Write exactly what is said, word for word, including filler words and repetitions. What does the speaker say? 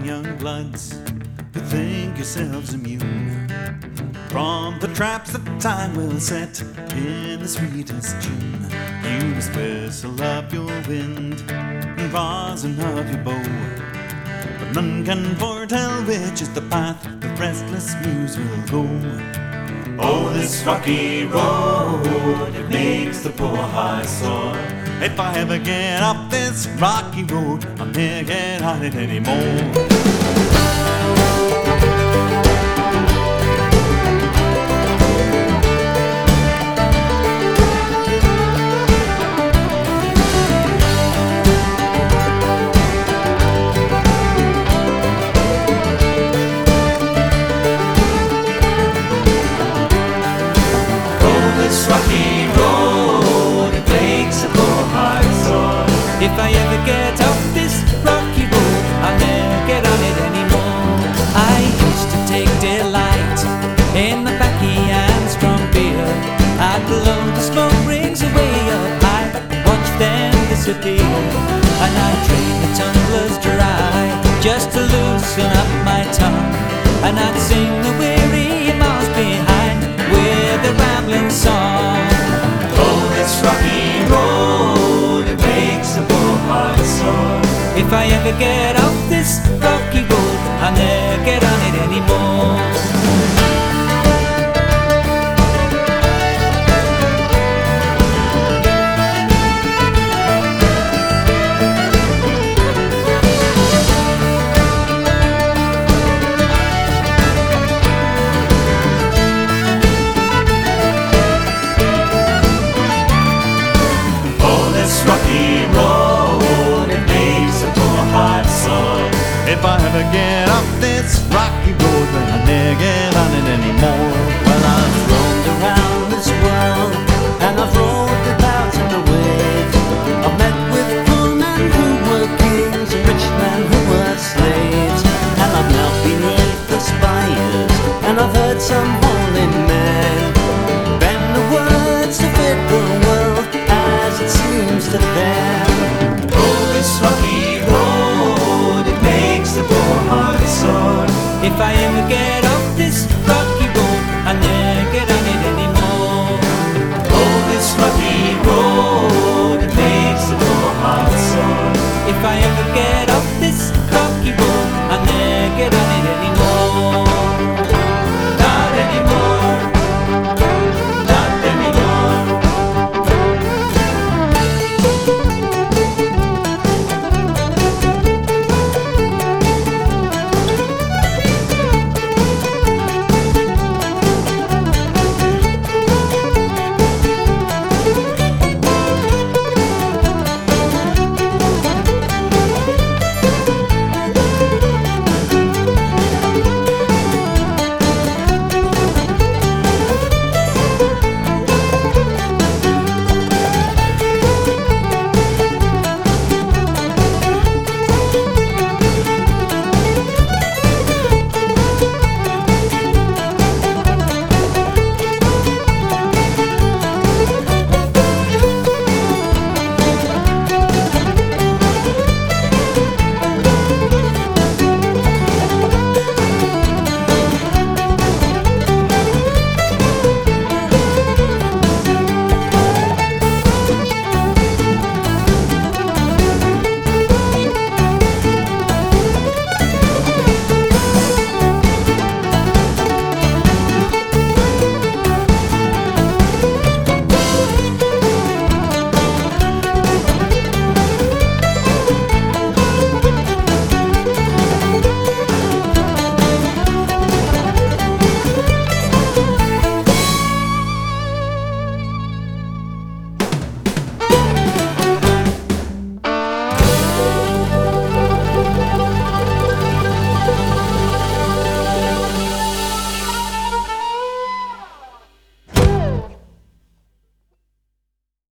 young bloods who think yourselves immune from the traps that time will set in the sweetest tune. You must whistle up your wind and rosin up your bow, but none can foretell which is the path the restless muse will go. Oh, this rocky road, it makes the poor heart sore. If I ever get up this rocky road, I'll never get on it anymore. If I ever get off this rocky road, I'll never get on it anymore. I used to take delight in the backy and strong beer. I'd blow the smoke rings away up high, watch them disappear. And I'd drain the tumblers dry just to loosen up my tongue. And I'd sing the weary miles behind with a rambling song. Oh, this rocky road, it makes the poor heart sore. If I ever get off this rocky road, I'll never